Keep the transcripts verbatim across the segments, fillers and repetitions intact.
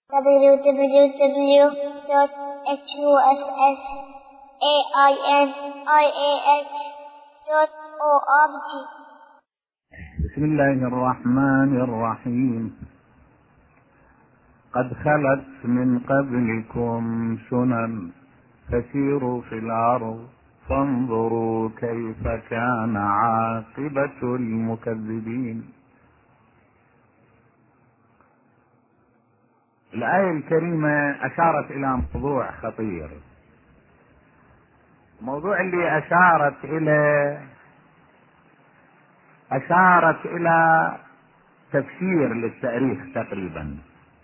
w w w dot h u s s a i n i a h dot org. بسم الله الرحمن الرحيم. قد خلت من قبلكم سنن فسيروا في الأرض فانظروا كيف كان عاقبة المكذبين. الآية الكريمة أشارت إلى موضوع خطير. الموضوع اللي أشارت إلى أشارت إلى تفسير للتاريخ تقريبا،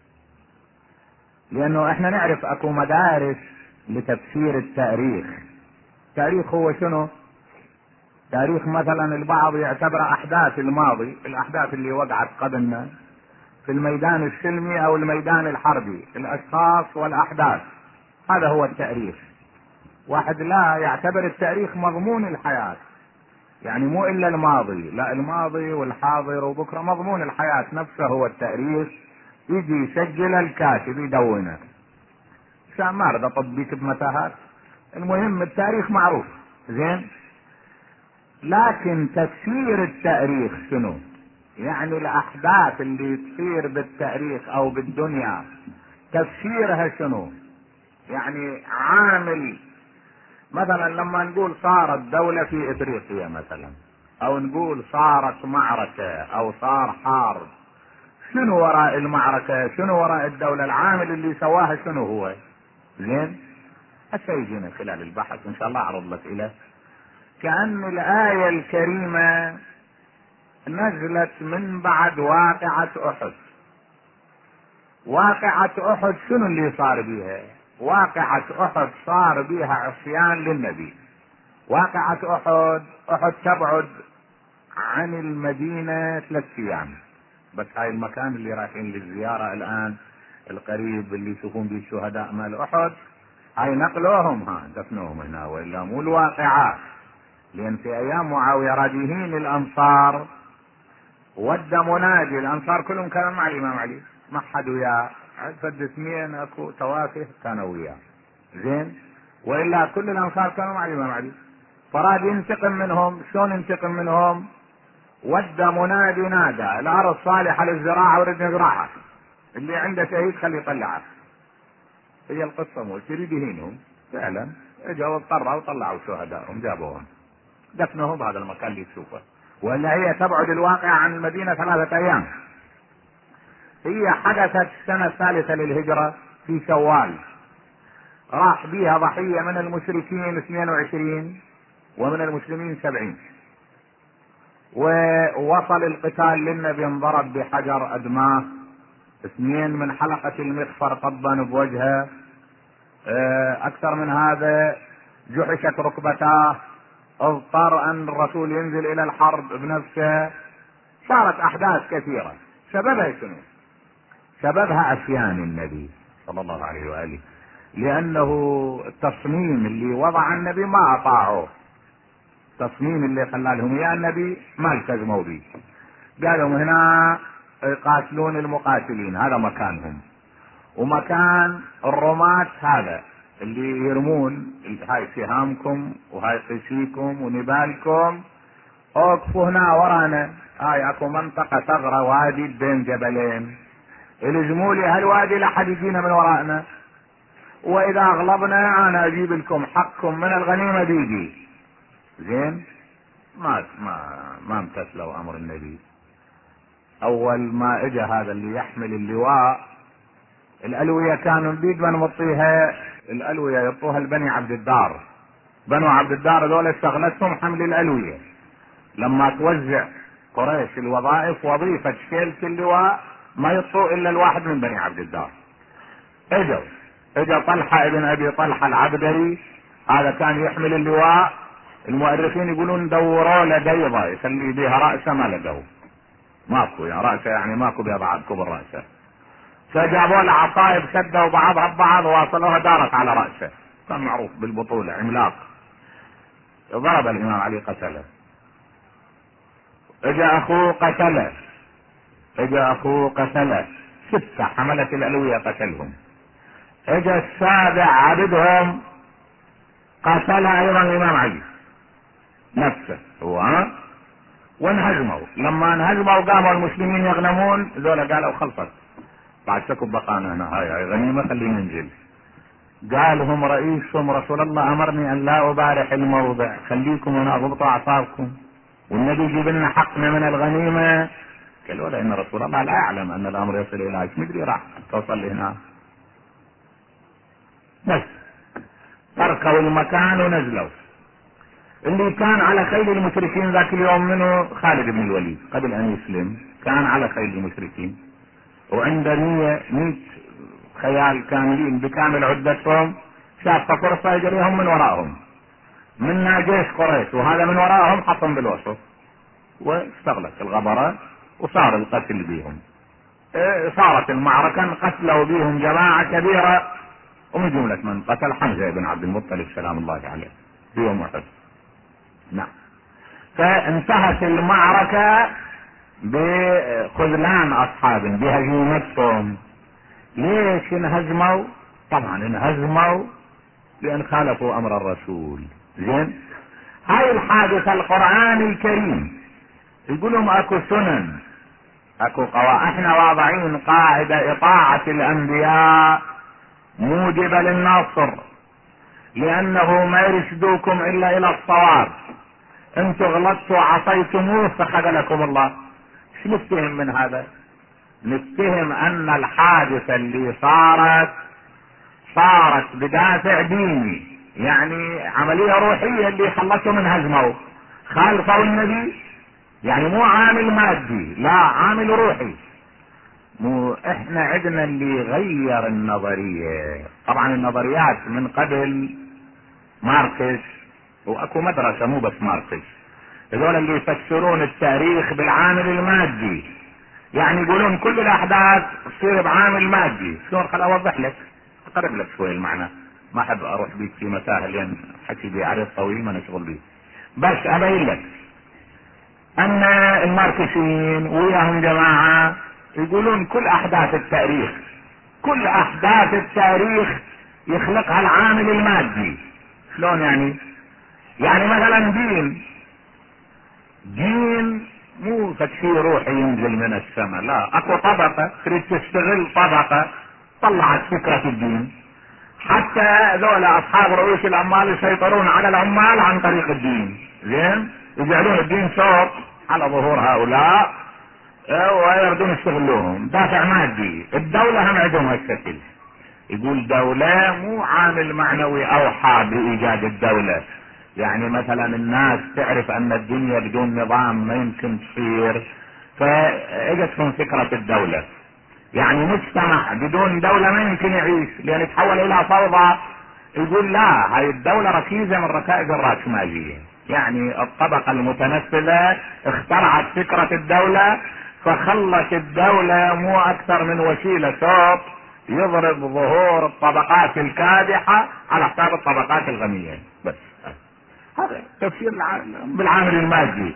لأنه إحنا نعرف أكو مدارس لتفسير التاريخ. التاريخ هو شنو؟ تاريخ مثلا البعض يعتبر أحداث الماضي، الأحداث اللي وقعت قبلنا في الميدان السلمي أو الميدان الحربي، الأشخاص والأحداث، هذا هو التاريخ. واحد لا يعتبر التاريخ مضمون الحياة، يعني مو إلا الماضي، لا الماضي والحاضر وبكرة، مضمون الحياة نفسه هو التاريخ. يجي يسجل الكاتب يدونه، عشان ما أريد أطبيك بمتاهات. المهم التاريخ معروف زين، لكن تفسير التاريخ شنو؟ يعني الأحداث اللي تصير بالتاريخ أو بالدنيا تفسيرها شنو؟ يعني عامل مثلا لما نقول صارت دولة في إفريقيا مثلا، أو نقول صارت معركة أو صار حرب، شنو وراء المعركة؟ شنو وراء الدولة؟ العامل اللي سواها شنو هو؟ زين، هسه يجينا خلال البحث إن شاء الله أعرض لك إليه. كأن الآية الكريمة نزلت من بعد واقعة أحد. واقعة أحد شنو اللي صار بيها؟ واقعة أحد صار بيها عصيان للنبي. واقعة أحد أحد تبعد عن المدينة ثلاث أيام بس. هاي المكان اللي رايحين للزيارة الآن القريب اللي يشوفون به الشهداء مال أحد، هاي نقلوهم، ها دفنوهم هنا، وإلا مو الواقعات. لأن في أيام معاوية راجيهين الأنصار ودى منادي، الأنصار كلهم كانوا مع الإمام علي، ما حد وياه، فد اثنين اكو توافه كانوا وياه زين، وإلا كل الأنصار كانوا مع الإمام علي. فراد ينتقم منهم. شلون ينتقم منهم؟ ودى منادي نادى الأرض صالحة للزراعة ورد نزرعها، اللي عنده شهيد خليه يطلعه. هي القصة مو تريد يهينهم فعلا، اجوا اضطروا وطلعوا شهدائهم جابوهم دفنوهم بهذا المكان اللي تشوفه. ولا هي تبعد الواقع عن المدينة ثلاثة أيام. هي حدثت السنة الثالثة للهجرة في شوال، راح بيها ضحية من المشركين اثنين وعشرين ومن المسلمين سبعين، ووصل القتال للنبي انضرب بحجر أدماه، اثنين من حلقة المغفر طبا بوجهه، أكثر من هذا جحشت ركبتاه، اضطر أن الرسول ينزل إلى الحرب بنفسه. صارت أحداث كثيرة. سببها شنو؟ سببها عصيان النبي صلى الله عليه وآله، لأنه التصميم اللي وضع النبي ما أطاعوه. التصميم اللي خلى لهم يا النبي ما التزموا به. قالوا هنا يقاتلون المقاتلين، هذا مكانهم، ومكان الرماة هذا اللي يرمون هاي سهامكم وهاي قسيكم ونبالكم، اوقفوا هنا ورانا. هاي اكو منطقة ثغرة وادي بين جبلين، الزموا لي هالوادي لحد يجينا من ورائنا، واذا اغلبنا انا اجيب لكم حقكم من الغنيمة بيدي. زين، ما ما ما امتثلوا امر النبي. اول ما اجى هذا اللي يحمل اللواء، الالوية كانوا بيد من مطيها، الالوية يطوها لبني عبد الدار. بنو عبد الدار دول استغلتهم حمل الالوية. لما توزع قريش الوظائف، وظيفة شيلة اللواء ما يطوء الا الواحد من بني عبد الدار. اجوا اجا طلحة ابن ابي طلحة العبدري، هذا كان يحمل اللواء. المؤرخين يقولون دوروا له بيضة يخلي بها رأسه، ما لقوا، ماكو يا رأسه، يعني ماكو بيضة عاد كبر رأسه. فجابوا له عصايب سدوا بعضها ببعض وواصلوها دارت على رأسه. كان معروف بالبطولة، عملاق. ضرب الإمام علي قتله. اجا اخوه قتله، اجا اخوه قتله. ستة حملة الألوية قتلهم. اجى السابع عبدهم قتل ايضا الامام علي نفسه هو، وانهزموا. لما انهزموا قاموا المسلمين يغنمون، ذولا قالوا خلصت بعد سكب بقانا هنا، هاي هاي غنيمة خلينا ننزل. قالهم رئيسهم رسول الله امرني ان لا ابارح الموضع، خليكم هنا ضبطوا اعصابكم والنبي يجيب لنا حقنا من الغنيمة. قالوا لا، ان رسول الله لا يعلم ان الامر يصل الى ايش مدري، راح توصل هنا بس. تركوا المكان ونزلوا. اللي كان على خيل المشركين ذاك اليوم منه خالد بن الوليد قبل ان يسلم، كان على خيل المشركين وعنده مية مية خيال كاملين بكامل عدتهم. شاف فرصة يجريهم من وراءهم، منا جيش قريش وهذا من وراءهم حطهم بالوسط، واستغلت الغبرة وصار القتل بهم. صارت المعركة قتلوا بهم جماعة كبيرة، ومن جملة من قتل حمزة بن عبد المطلب سلام الله عليه في يوم احد. نعم. فانتهت المعركة بخذلان اصحاب بهزيمتهم. ليش انهزموا؟ طبعا انهزموا لان خالفوا امر الرسول. زين، هاي الحادثة القرآن الكريم يقول لهم اكو سنن، اكو قواعد، احنا واضعين قاعدة اطاعة الانبياء موجبة للنصر، لانه ما يرشدوكم الا الى الصواب. انتم غلطتوا عصيتموه فخذلكم الله. شو نفتهم من هذا؟ نفتهم ان الحادثة اللي صارت صارت بدافع ديني، يعني عملية روحية اللي خلتهم من هزموا خالفوا النبي، يعني مو عامل مادي، لا عامل روحي. مو احنا عندنا اللي غير النظرية. طبعا النظريات من قبل ماركس، واكو مدرسة مو بس ماركس، هذول اللي يفسرون التاريخ بالعامل المادي، يعني يقولون كل الاحداث تصير بعامل مادي. شلون؟ خل اوضح لك، اقرب لك شوي المعنى، ما احب اروح بيك في متاهه لان حكي بي عريض طويل ما نشغل بيه، بس ابين لك ان الماركسيين وياهم جماعة يقولون كل احداث التاريخ كل احداث التاريخ يخلقها العامل المادي. شلون يعني؟ يعني مثلا دين دين مو شيء روحي ينزل من السماء، لا، اكو طبقة تريد تستغل طبقة طلعت فكرة الدين، حتى ذولا اصحاب رؤوس الاموال يسيطرون على العمال عن طريق الدين. زين، يجعلون الدين شوط على ظهور هؤلاء ويردون يستغلوهم، دافع مادي. الدولة هم عندهم هالشكل، يقول دولة مو عامل معنوي اوحى بايجاد الدولة. يعني مثلا الناس تعرف ان الدنيا بدون نظام ما يمكن تصير، فاجتهم فكرة الدولة. يعني مجتمع بدون دولة ما يمكن يعيش لان يتحول الى فوضى. يقول لا، هاي الدولة ركيزة من ركائز الرأسمالية، يعني الطبقة المتنفذة اخترعت فكرة الدولة، فخلت الدولة مو اكثر من وسيلة صوت يضرب ظهور الطبقات الكادحة على حساب الطبقات الغنية. بس هذا تفسير بالعامل المادي.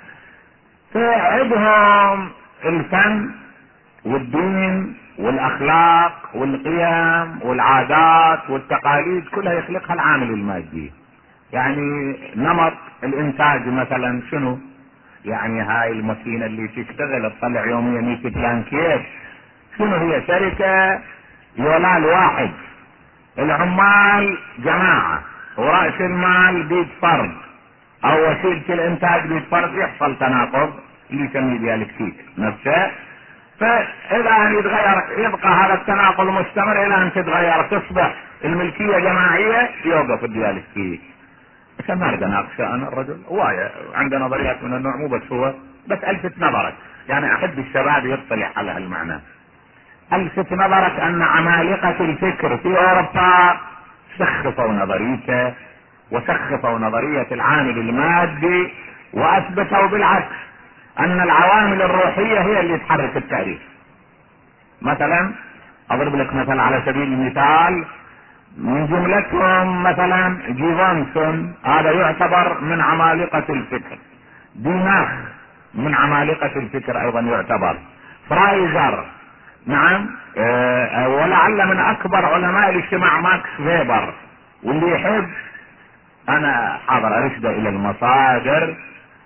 فعندهم الفن والدين والاخلاق والقيم والعادات والتقاليد كلها يخلقها العامل المادي. يعني نمط الانتاج مثلا شنو؟ يعني هاي الماكينة اللي تشتغل تطلع يوميا مية بلانكيت، شنو هي؟ شركة يولال واحد، العمال جماعة، ورأس المال بيد فرد، او وسيلة الانتاج بيد فرد، يحصل تناقض اللي يسميه ديالكتيك نفسه. فإذا أن يتغير يبقى هذا التناقض مستمر إلى أن تتغير تصبح الملكية جماعية، يوقف الديالكتيك. بس ما أريد أناقش أنا الرجل وايا عنده نظريات من النوع، مو بس هو، بس ألفت نظرك، يعني أحب الشباب يطلع على هالمعنى. ألفت نظرك أن عمالقة الفكر في أوروبا سخفوا نظريته وسخفوا نظرية العامل المادي، وأثبتوا بالعكس ان العوامل الروحية هي اللي تحرك التاريخ. مثلا اضرب لك مثلا على سبيل المثال، من جملتهم مثلا جيفانسون، هذا يعتبر من عمالقة الفكر. ديماخ من عمالقة الفكر ايضا يعتبر. فرايزر نعم. أه ولعل من اكبر علماء الاجتماع ماكس فيبر، واللي يحب انا حاضر ارشده الى المصادر،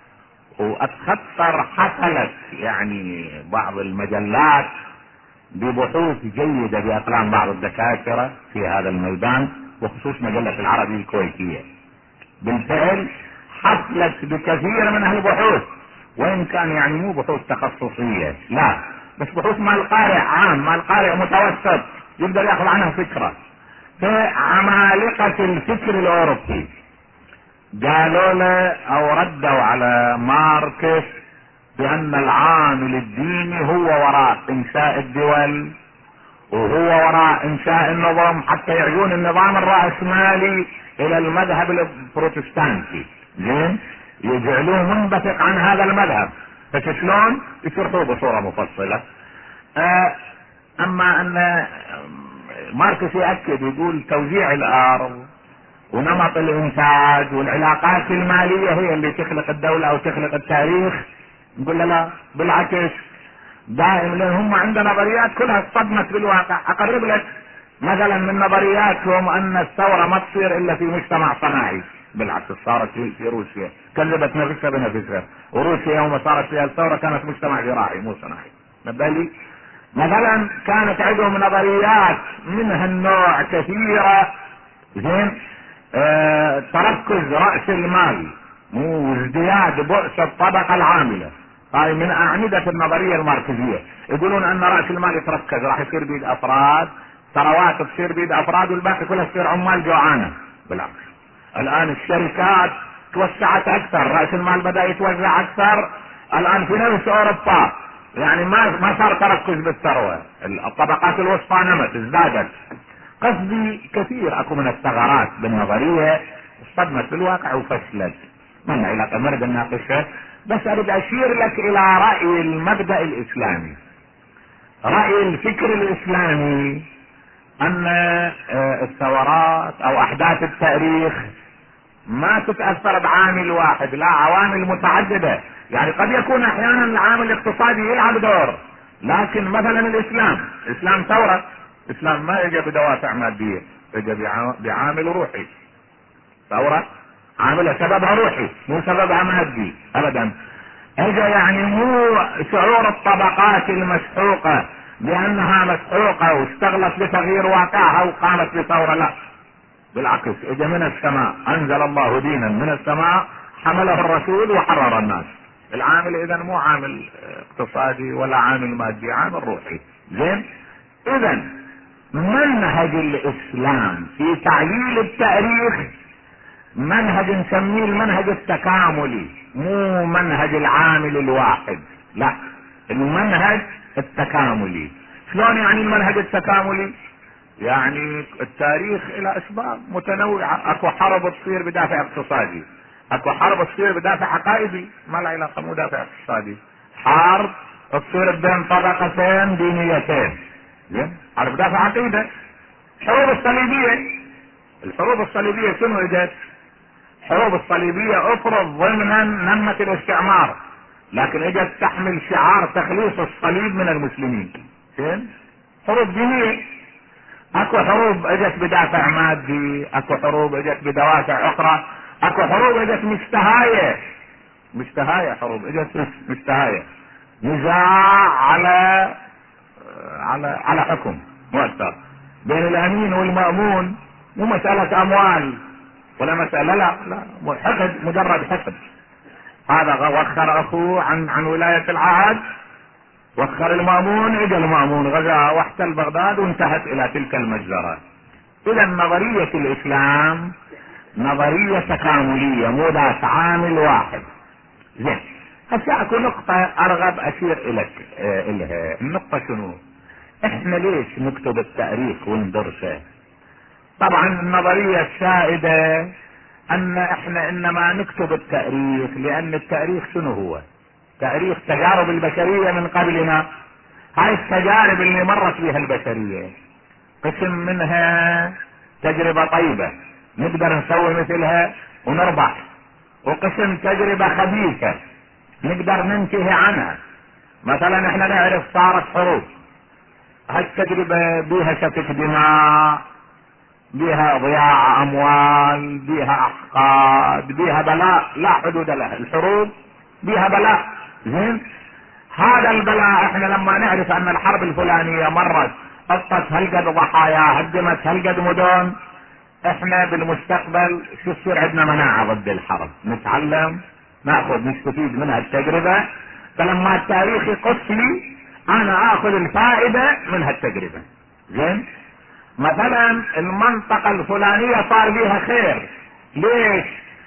واتخطر حصلت يعني بعض المجلات ببحوث جيدة باقلام بعض الدكاترة في هذا الميدان، وخصوص مجلة العربي الكويتية. بالفعل حصلت بكثير من هالبحوث، وان كان يعني مو بحوث تخصصية، لا، بس بحوث مال قارئ عام، مال قارئ متوسط يقدر ياخذ عنها فكرة. فعمالقة الفكر الاوروبي قالوا له او ردوا على ماركس بان العامل الديني هو وراء انشاء الدول، وهو وراء انشاء النظام، حتى يعيون النظام الرأسمالي الى المذهب البروتستانتي، زين، يجعلوه منبثق عن هذا المذهب. بس شلون؟ يشرحوه بصورة مفصلة. آه اما ان ماركس يأكد، يقول توزيع الارض ونمط الانتاج والعلاقات المالية هي اللي تخلق الدولة او تخلق التاريخ. نقول له لا، بالعكس، دائما لان هم عندنا نظريات كلها اصطدمت بالواقع. اقرب لك مثلا من نظرياتهم ان الثورة ما تصير الا في مجتمع صناعي، بالعكس صارت في روسيا، كذبت نفسها بنفسها، وروسيا يوم صارت فيها الثورة كانت مجتمع زراعي مو صناعي. نبالي مثلا كانت عندهم نظريات من هالنوع كثيرة، زين، اه تركز رأس المال مو ازدياد بؤس الطبقة العاملة، هاي من اعمدة النظرية الماركسية. يقولون ان رأس المال يتركز راح يصير بيد افراد، ثروات تصير بيد افراد، والباقي كلها تصير عمال جوعانة. بالعكس الان الشركات توسعت اكثر، رأس المال بدأ يتوزع اكثر الان في نفس اوروبا، يعني ما ما صار تركز بالثروة، الطبقات الوسطى نمت، ازدادت. قصدي كثير اكو من الثغرات بالنظرية اصطدمت بالواقع وفشلت، من علاقة مرد الناقشة. بس اريد اشير لك الى رأي المبدأ الاسلامي، رأي الفكر الاسلامي، ان الثورات او احداث التاريخ ما تتأثر بعامل واحد، لا، عوامل متعددة. يعني قد يكون احيانا العامل الاقتصادي يلعب دور، لكن مثلا الاسلام، الاسلام ثورة، الاسلام ما اجى بدوافع مادية، اجى بعامل روحي. ثورة عاملة سببها روحي مو سببها مادي ابدا. اجى يعني مو شعور الطبقات المسحوقة بانها مسحوقة واشتغلت بتغيير واقعها وقامت بثورة، لا، بالعكس اجى من السماء، انزل الله دينا من السماء حمله الرسول وحرر الناس. العامل اذا مو عامل اقتصادي ولا عامل مادي، عامل روحي. زين، اذا منهج الاسلام في تعليل التاريخ منهج نسميه المنهج التكاملي، مو منهج العامل الواحد، لا، المنهج التكاملي. شلون يعني المنهج التكاملي؟ يعني التاريخ الى اسباب متنوعة، اكو حرب تصير بدافع اقتصادي، اكو حرب تصير بدافع عقائدي ما لا علاقة مو دافع اقتصادي، حرب تصير بين طبقتين دينيتين، زين، حرب دافع عقيدة. الحروب الصليبية، الحروب الصليبية شنو اجت؟ الحروب الصليبية افرض ضمنا نمة الاستعمار، لكن اجت تحمل شعار تخليص الصليب من المسلمين. زين، حروب دينية. اكو حروب اجت بدافع مادي، اكو حروب اجت بدوافع اخرى، اكو حروب اجت مشتهاية، مشتهاية حروب اجت مشتهاية، نزاع على على على حكم مؤثر بين الامين والمأمون، مو مسألة اموال ولا مسألة، لا لا، حقد، مجرد حقد. هذا وخر اخوه عن عن ولاية العهد، وخر المأمون، اجى المأمون غزا واحتل بغداد وانتهت الى تلك المجزرة. اذا نظرية الاسلام نظرية تكاملية مو ذات عامل واحد. زين، هسه اكو نقطة ارغب اشير الك الها. النقطة شنو؟ احنا ليش نكتب التاريخ وندرسه؟ طبعا النظرية السائدة ان احنا انما نكتب التاريخ لان التاريخ شنو هو؟ تاريخ تجارب البشرية من قبلنا. هاي التجارب اللي مرت بها البشرية قسم منها تجربة طيبة نقدر نسوي مثلها ونربح، وقسم تجربة خبيثة نقدر ننتهي عنها. مثلا احنا نعرف صارت حروب، هالتجربة بيها سفك دماء، بيها ضياع اموال، بيها احقاد، بيها بلاء لا حدود له. الحروب بيها بلاء. زين، هذا البلاء احنا لما نعرف ان الحرب الفلانية مرت قصت هلقد ضحايا، هدمت هلقد مدن، احنا بالمستقبل شو يصير عندنا مناعة ضد الحرب، نتعلم، ناخذ نستفيد من هالتجربة. فلما التاريخ يقص لي انا اخذ الفائدة من هالتجربة. زين، مثلا المنطقة الفلانية صار بيها خير، ليش؟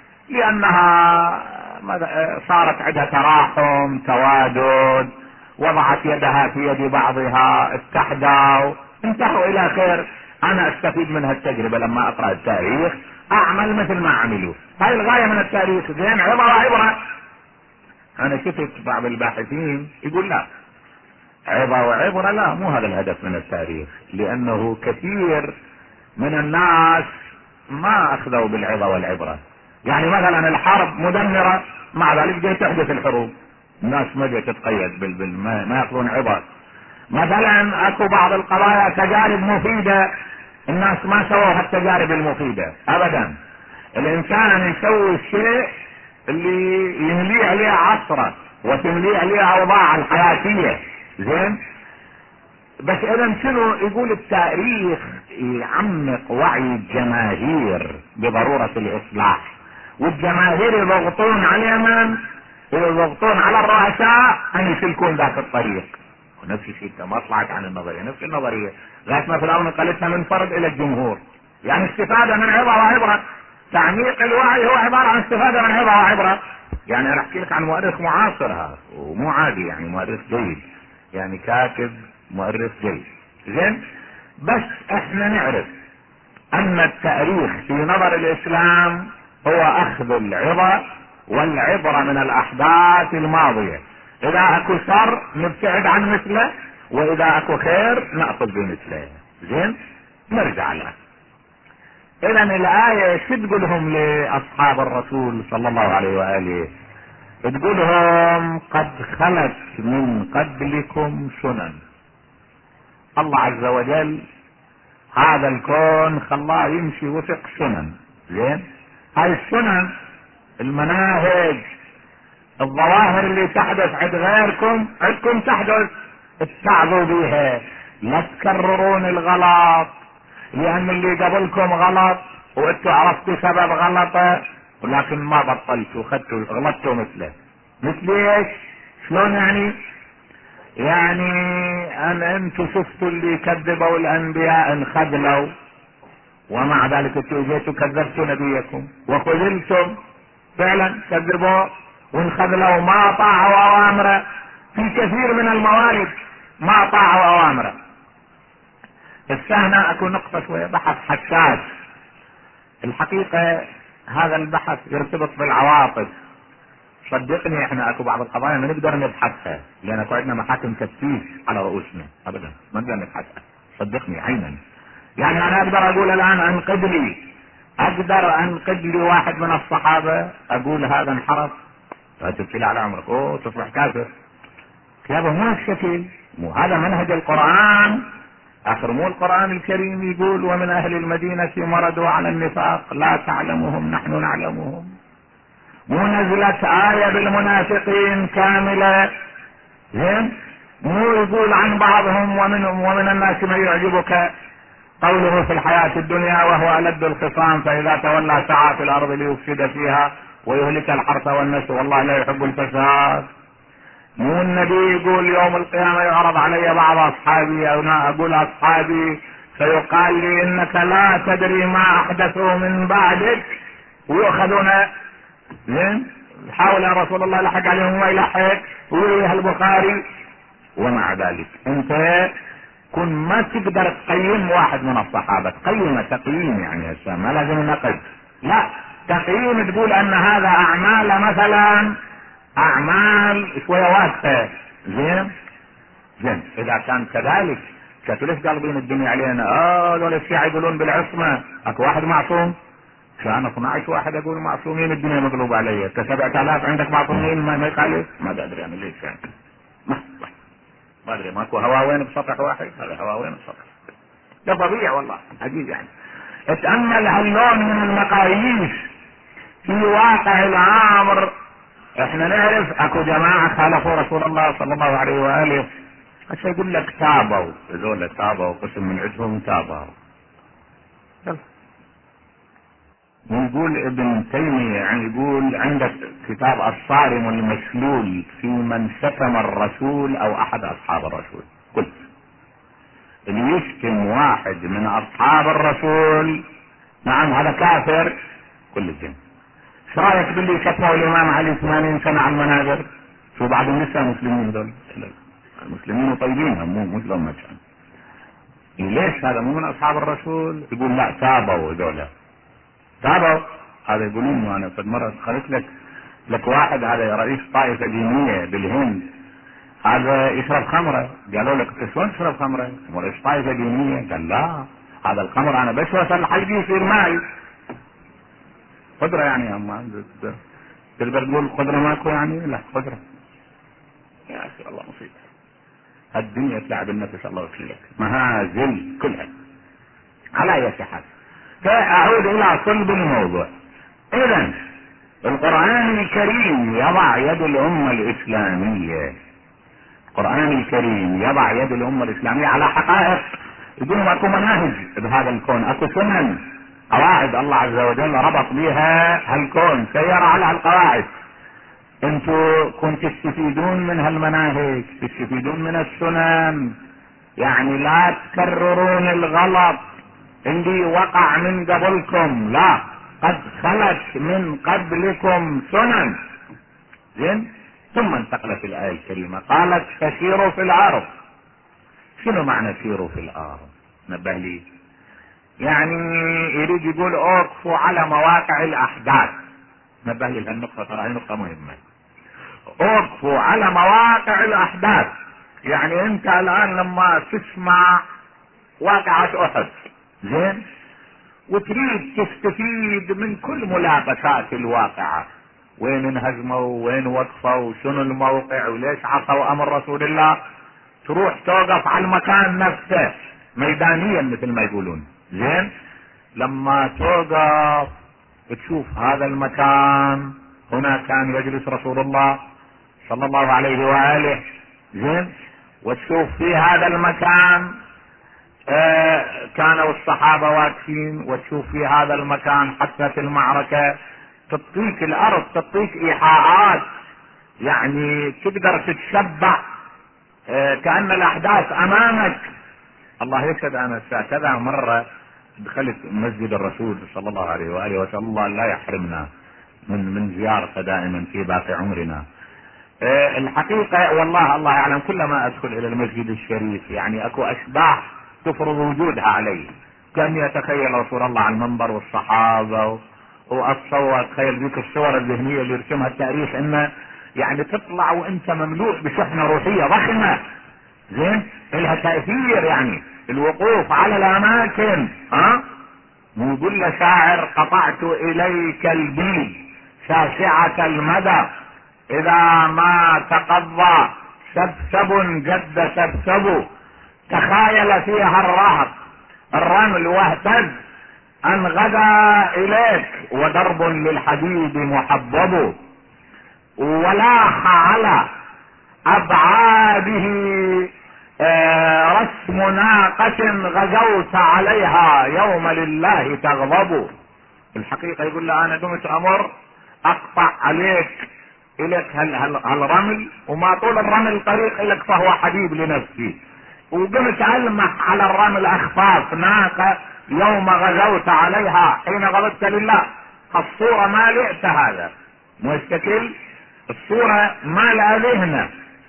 لانها صارت عندها تراحم، توادد، وضعت يدها في يد بعضها، اتحدوا، انتهوا الى خير. انا استفيد من هالتجربة لما اقرأ التاريخ، اعمل مثل ما عملوا. هاي الغاية من التاريخ. زين، عبرة عبرة. انا شفت بعض الباحثين يقول لا، عبرة وعبرة، لا، مو هذا الهدف من التاريخ، لانه كثير من الناس ما اخذوا بالعظة والعبرة. يعني مثلا الحرب مدمرة، مع ذلك جاي تحدث الحروب، الناس ما جاي تتقيد بال... بال... ما... ما ياخذون عبر. مثلا اكو بعض القضايا تجارب مفيدة، الناس ما سووا هالتجارب المفيدة ابدا. الانسان يسوي الشيء اللي يملي عليه عصره وتملي عليه اوضاع الحياتية. زين، بس اذا شنو يقول التاريخ؟ يعمق وعي الجماهير بضرورة الاصلاح، والجماهير يضغطون على من؟ يضغطون على الرؤساء ان يسلكون ذاك الطريق. ونفس الشيء ما طلعت عن النظرية، نفس النظرية لغاية ما في الاول نقلتها من فرد الى الجمهور. يعني استفادة من عبرة وعبرة. تعميق الوعي هو عبارة عن استفادة من عبرة وعبرة. يعني انا احكي لك عن مؤرخ معاصر هذا، ومو عادي، يعني مؤرخ جيد، يعني كاتب مؤرخ جيد. زين، بس احنا نعرف ان التاريخ في نظر الاسلام هو اخذ العبرة والعبرة من الاحداث الماضية. اذا اكو شر نبتعد عن مثله، واذا اكو خير نأخذ بمثله. زين، نرجع له. اذا الاية شو تقولهم لاصحاب الرسول صلى الله عليه وآله؟ تقولهم قد خلت من قبلكم سنن. الله عز وجل هذا الكون خلاه يمشي وفق سنن. زين، هاي السنن، المناهج، الظواهر اللي تحدث عند غيركم عندكم تحدث، اتعظوا بها، لا تكررون الغلط، لان اللي قبلكم غلط وانتوا عرفتوا سبب غلطه، ولكن ما بطلتوا، خدتوا غلطتوا مثله. مثل ايش؟ شلون يعني؟ يعني ان انتوا شفتوا اللي كذبوا الانبياء انخذلوا، ومع ذلك انتوا جيتوا كذبتوا نبيكم وخذلتم، فعلا كذبوا وانخذلوا، ما طاعوا اوامره في كثير من الموارد، ما طاعوا اوامره. هنا اكو نقطة شوية بحث حساس. الحقيقة هذا البحث يرتبط بالعواطف. صدقني احنا اكو بعض القضايا ما نقدر نبحثها، لان اكو عندنا محاكم تفتيش على رؤوسنا، ابدا ما نقدر نبحثها، صدقني عينا. يعني انا اقدر اقول الان انقذ لي، اقدر انقذ لي واحد من الصحابة اقول هذا انحرف، تبكي على عمرك، اوه تصبح كافر. يابا مو هالشكل، مو هذا منهج القرآن. اخر مو القرآن الكريم يقول ومن اهل المدينة مردوا على النفاق لا تعلمهم نحن نعلمهم. مو نزلت آية بالمنافقين كاملة. زين، مو يقول عن بعضهم ومن, ومن الناس من يعجبك قوله في الحياة الدنيا وهو ألد الخصام فإذا تولى سعى في الأرض ليفسد فيها ويهلك الحرث والنسل والله لا يحب الفساد. مو النبي يقول يوم القيامة يعرض علي بعض أصحابي أو أنا أقول أصحابي فيقال لي إنك لا تدري ما أحدثوا من بعدك ويأخذون. زين، حاول يا رسول الله لحق عليهم وما يلحق ويرويها البخاري. ومع ذلك انت كن ما تقدر تقيم واحد من الصحابة، تقيم تقييم يعني هسه ما لازم نقد، لا تقييم تقول ان هذا اعمال مثلا اعمال شوية واقفة. زين زين اذا كان كذلك كانت ليش قلبين الدنيا علينا؟ اه دول الشيعة يقولون بالعصمة، اكو واحد معصوم؟ كان اثني عشر واحد اقول معصومين الدنيا مقلوبة علي، كسبعة الاف عندك معصومين ما يخالف؟ ما ادري انا ليش يعني. ما ادري ماكو هواوين بسطح واحد، هذا هواوين بسطح، ده طبيعي والله عجيب يعني. اتأمل هاللون من المقاييس في واقع الامر. احنا نعرف اكو جماعة خالفوا رسول الله صلى الله عليه وآله، عشان يقول لك تابوا، هذول تابوا قسم من عندهم تابوا. ويقول ابن تيمية يعني يقول عندك كتاب الصارم المسلول في من شتم الرسول او احد اصحاب الرسول، قلت اللي يشتم واحد من اصحاب الرسول نعم هذا كافر كل الجن. ايش رايك باللي شتموا الامام علي ثمانين سنة على المنابر؟ شو بعض النساء مسلمين دول، المسلمين طيبين مو مسلم مثلا. ليش هذا مو من اصحاب الرسول؟ يقول لا تابوا هذول تابوا. هذا يقولون انا قد مرة قلت لك لك واحد هذا رئيس طائفة دينية بالهند هذا يشرب خمرة، قالوا لك انت شلون تشرب خمرة؟ رئيس طائفة دينية، قال لا هذا الخمر انا بس وصل حلقي يصير ماي. قدرة يعني اما تقدر تقول قدرة ماكو يعني؟ لا قدرة يا اخي الله مصيبة. الدنيا تلعب النفس الله يخليك، مهازل كلها على اي حال. فاعود الى صلب الموضوع. اذا القرآن الكريم يضع يد الامة الاسلامية، القرآن الكريم يضع يد الامة الاسلامية على حقائق. يقولون اكو مناهج بهذا الكون، اكو سنن قواعد الله عز وجل ربط بها هالكون، سير على القواعد. انتوا كنتوا تستفيدون من هالمناهج، تستفيدون من السنن، يعني لا تكررون الغلط اللي وقع من قبلكم، لا قد خلت من قبلكم سنن. زين. ثم انتقلت الآية الكريمة قالت فسيروا في الأرض. شنو معنى سيروا في الأرض؟ نبه لي. يعني يريد يقول اوقفوا على مواقع الأحداث. نبه لي النقطة، ترى هي نقطة مهمة. اوقفوا على مواقع الأحداث، يعني انت الآن لما تسمع واقعة أحد زين وتريد تستفيد من كل ملابسات الواقعة، وين انهزموا وين وقفوا وشنو الموقع وليش عصوا امر رسول الله، تروح توقف على المكان نفسه ميدانيا مثل ما يقولون. زين. لما توقف تشوف هذا المكان هنا كان يجلس رسول الله صلى الله عليه وآله. زين. وتشوف في هذا المكان آه كانوا الصحابة واقفين، وتشوف في هذا المكان حتى في المعركة تطيك الارض، تطيك ايحاءات، يعني تقدر تتشبع آه كأن الاحداث امامك. الله يشهد انا كذا مرة دخلت مسجد الرسول صلى الله عليه وآله وسلم، الله لا يحرمنا من من زيارته دائما في باقي عمرنا. آه الحقيقة والله الله يعلم كلما ادخل الى المسجد الشريف يعني اكو اشباح تفرض وجودها علي، كان يتخيل رسول الله على المنبر والصحابة، واتصور تخيل ذيك الصور الذهنية اللي يرسمها التاريخ انه يعني تطلع وانت مملوء بشحنة روحية ضخمة. زين. لها تأثير، يعني الوقوف على الاماكن. ها مو يقول شاعر قطعت اليك البيد شاسعة المدى اذا ما تقضى سبسب جد سبسب، تخايل فيها الرهب الرمل واهتز ان غدا اليك ودرب للحبيب محبب، ولاح على ابعاده آه رسم ناقة غزوت عليها يوم لله تغضب. الحقيقة يقول له انا قمت امر اقطع عليك اليك هالرمل، وما طول الرمل طريق اليك فهو حبيب لنفسي، وقمت المح على الرمل اخفاف ناقة يوم غزوت عليها حين غضبت لله. الصورة ما لئت هذا مستكل، الصورة ما لها ذهنه.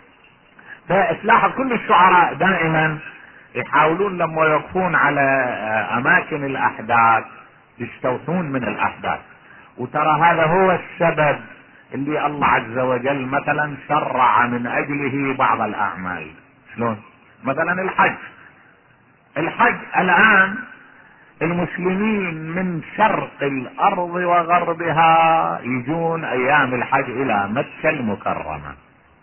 فتلاحظ كل الشعراء دائما يحاولون لما يقفون على اماكن الاحداث يستوحون من الاحداث، وترى هذا هو السبب اللي الله عز وجل مثلا شرع من اجله بعض الاعمال. شلون؟ مثلا الحج. الحج الان المسلمين من شرق الارض وغربها يجون ايام الحج الى مكة المكرمة،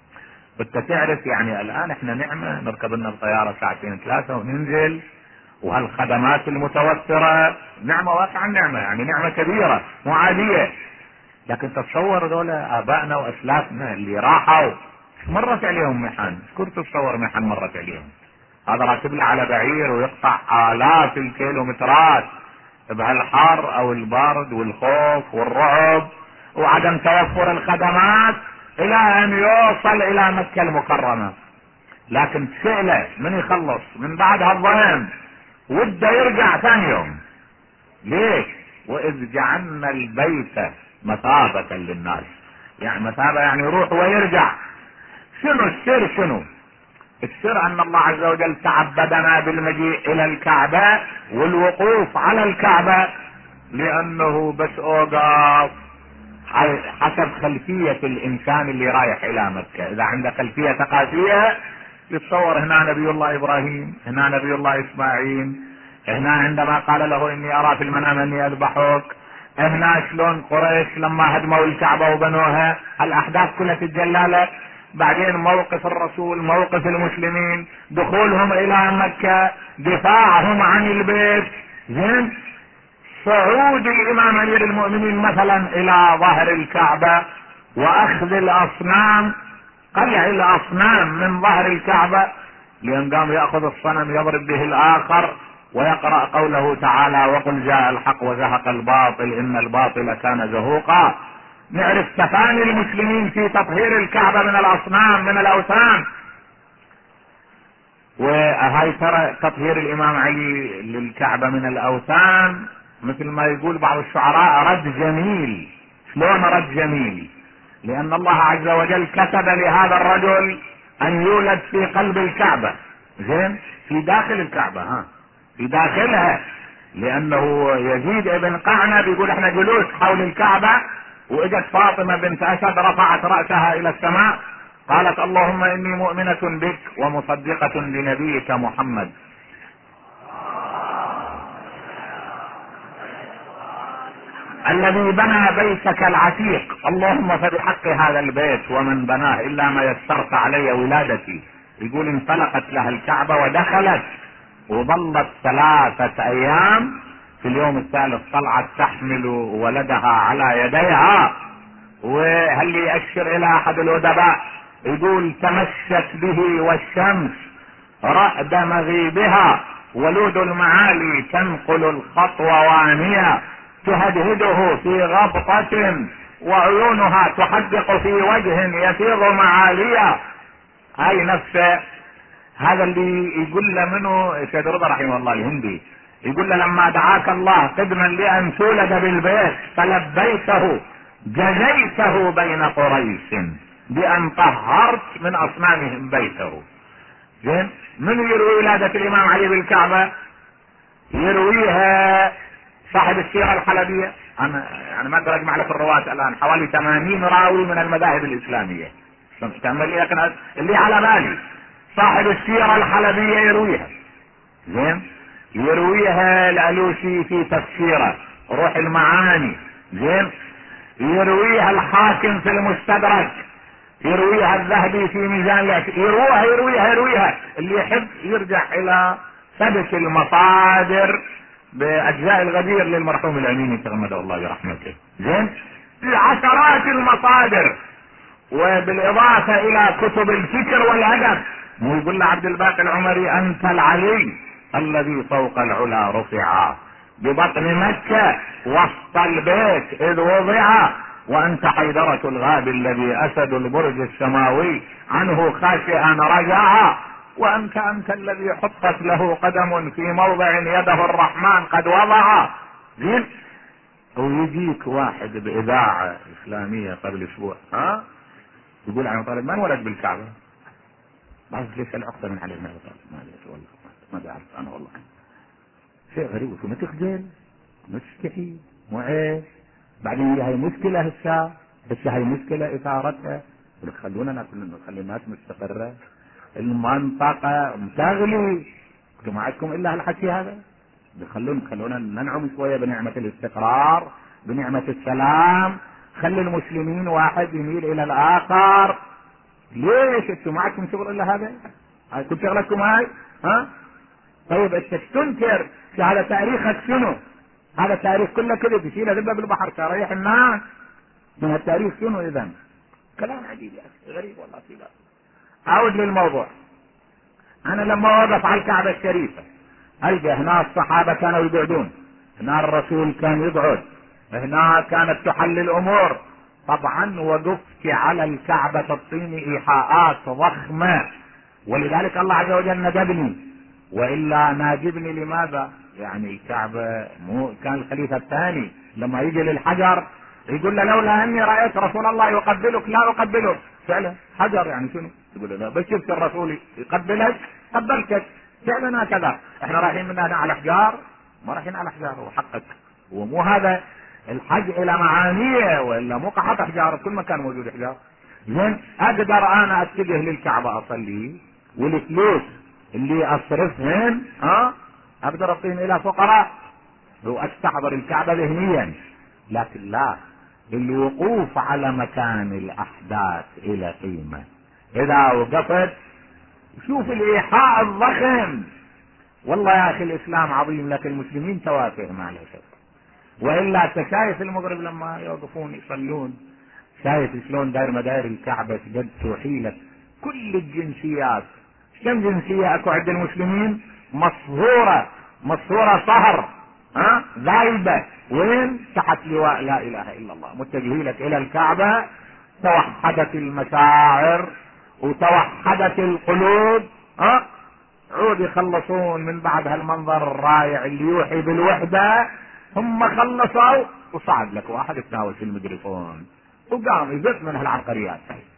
انت تعرف يعني الان احنا نعمة نركب لنا الطيارة ساعتين ثلاثة وننزل، وهالخدمات المتوفرة نعمة واقعا نعمة، يعني نعمة كبيرة مو عادية. لكن تتصور دولة ابائنا واسلافنا اللي راحوا مرت عليهم محن، شكون تتصور محن مرت عليهم؟ هذا راكب له على بعير ويقطع الاف الكيلومترات بهالحر او البرد والخوف والرعب وعدم توفر الخدمات الى ان يوصل الى مكة المكرمة. لكن سئله من يخلص من بعد هالظلم وده يرجع ثاني يوم. ليش؟ واذ جعلنا البيت مثابة للناس، يعني مثابة يعني يروح ويرجع. شنو السر؟ شنو السر؟ ان الله عز وجل تعبدنا بالمجيء الى الكعبة والوقوف على الكعبة، لانه بس اوقف حسب خلفية الانسان اللي رايح الى مكة. اذا عنده خلفية ثقافية يتصور هنا نبي الله ابراهيم، هنا نبي الله اسماعيل، هنا عندما قال له اني ارى في المنام اني اذبحك، هنا شلون قريش لما هدموا الكعبة وبنوها، الاحداث كلها تتجلى. بعدين موقف الرسول، موقف المسلمين، دخولهم الى مكة، دفاعهم عن البيت، زين، صعود الامام امير المؤمنين مثلا الى ظهر الكعبة واخذ الاصنام، قلع الاصنام من ظهر الكعبة، لان قام ياخذ الصنم يضرب به الاخر ويقرأ قوله تعالى وقل جاء الحق وزهق الباطل ان الباطل كان زهوقا. نعرف تفاني المسلمين في تطهير الكعبة من الاصنام من الاوثان. وهاي ترى تطهير الامام علي للكعبة من الاوثان مثل ما يقول بعض الشعراء رد جميل. شلون رد جميل؟ لان الله عز وجل كتب لهذا الرجل ان يولد في قلب الكعبة، زين، في داخل الكعبة، ها في داخلها، لانه يزيد ابن قعنب بيقول احنا جلوس حول الكعبة واجت فاطمة بنت اسد رفعت رأسها الى السماء قالت اللهم اني مؤمنة بك ومصدقة بنبيك محمد. الذي بنى بيتك العتيق، اللهم فبحق هذا البيت ومن بناه الا ما يسرت علي ولادتي. يقول انطلقت لها الكعبة ودخلت وظلت ثلاثة ايام، في اليوم الثالث طلعت تحمل ولدها على يديها. وهل يأشر الى احد الادباء يقول تمشت به والشمس رأد مغيبها ولود المعالي تنقل الخطو وانيا تهدهده في غبطة وعيونها تحدق في وجه يفيض معاليا. هاي نفسه هذا اللي يقول له منه سيد رضا رحمه الله الهندي، يقول له لما دعاك الله قدما لان تولد بالبيت فلبيته جزيته بين قريش بان طهرت من اصنامهم بيته. زين، من يروي ولادة الامام علي بالكعبة؟ يرويها صاحب السيرة الحلبية. انا يعني ما اقدر اجمع لك الرواة الان، حوالي ثمانين راوي من المذاهب الاسلامية، لكن اللي على بالي صاحب السيرة الحلبية يرويها. زين، يرويها الالوسي في تفسيره روح المعاني. زين، يرويها الحاكم في المستدرك، يرويها الذهبي في ميزان، يرويها يرويها يرويها اللي يحب يرجع الى ثبت المصادر باجزاء الغدير للمرحوم الاميني تغمده الله برحمته. زين، عشرات المصادر، وبالاضافة الى كتب الفكر والادب. مو يقول له عبد الباقي العمري انت العلي الذي فوق العلا رفع ببطن مكة وسط البيت اذ وضع وانت حيدرة الغاب الذي اسد البرج السماوي عنه خاشئا رجع وانت انت الذي حطت له قدم في موضع يده الرحمن قد وضع. زين، ويجيك واحد باذاعة اسلامية قبل اسبوع ها يقول عن طالب من ولد بالكعبة؟ بعض ليش العقدة من علي بن ابي طالب؟ ما ادري والله، ما بعرف انا والله. شيء غريب، ما تخجل ما تستحي مو عيب. بعدين هي مشكلة هسه، هسه هي مشكلة اثارتها. خلونا نخلي الناس مستقرة، المنطقة متغلي، انتم ما عندكم الا هالحكي هذا. بخلون خلونا ننعم شوية بنعمة الاستقرار بنعمة السلام. خلي المسلمين واحد يميل الى الاخر، ليش انتم معكم شغل الا هذا؟ هاي كل شغلتكم هاي؟ ها؟ طيب انت تنكر هذا تاريخك شنو؟ هذا التاريخ كله كذب، يشيله ذبه بالبحر كريح الناس. من التاريخ شنو اذا؟ كلام عجيب يا اخي، غريب والله. سيبا اعود للموضوع. انا لما وقف على الكعبه الشريفه القى هنا الصحابه كانوا يقعدون، هنا الرسول كان يقعد، هنا كانت تحل الامور. طبعا وقفت على الكعبه تعطيني ايحاءات ضخمه، ولذلك الله عز وجل ندبني، والا ناجبني لماذا؟ يعني الكعبه مو كان الخليفه الثاني لما يجي للحجر يقول له لولا اني رايت رسول الله يقبلك لا اقبلك. فعلا حجر يعني شنو؟ يقول له لا بس شفت الرسول يقبلك قبلتك. فعلا هكذا. احنا رايحين من هنا على احجار؟ ما رايحين على احجار، هو حقك، ومو هذا الحج الى معانيه، والا مو قحط احجار، كل مكان موجود احجار. زين اقدر انا اتجه للكعبه اصلي، والفلوس اللي اصرفهن ها اقدر اعطيهم الى فقراء واستحضر الكعبه ذهنيا. لكن لا، الوقوف على مكان الاحداث الى قيمه. اذا وقفت شوف الايحاء الضخم. والله يا اخي الاسلام عظيم، لكن المسلمين توافه مع الاسف. والا انت شايف المغرب لما يوقفون يصلون، شايف شلون داير مداير الكعبه قد تحيلت كل الجنسيات. كم جنسيه اكو عند المسلمين؟ مصهوره مصهوره صهر ها ذايبه. وين؟ تحت لواء لا اله الا الله، متجهين لك الى الكعبه. توحدت المشاعر وتوحدت القلوب. ها عود يخلصون من بعد هالمنظر الرائع اللي يوحي بالوحده. هم خلصوا وصعد لك واحد يتناول في الميكروفون وقام يزت من هالعبقريات.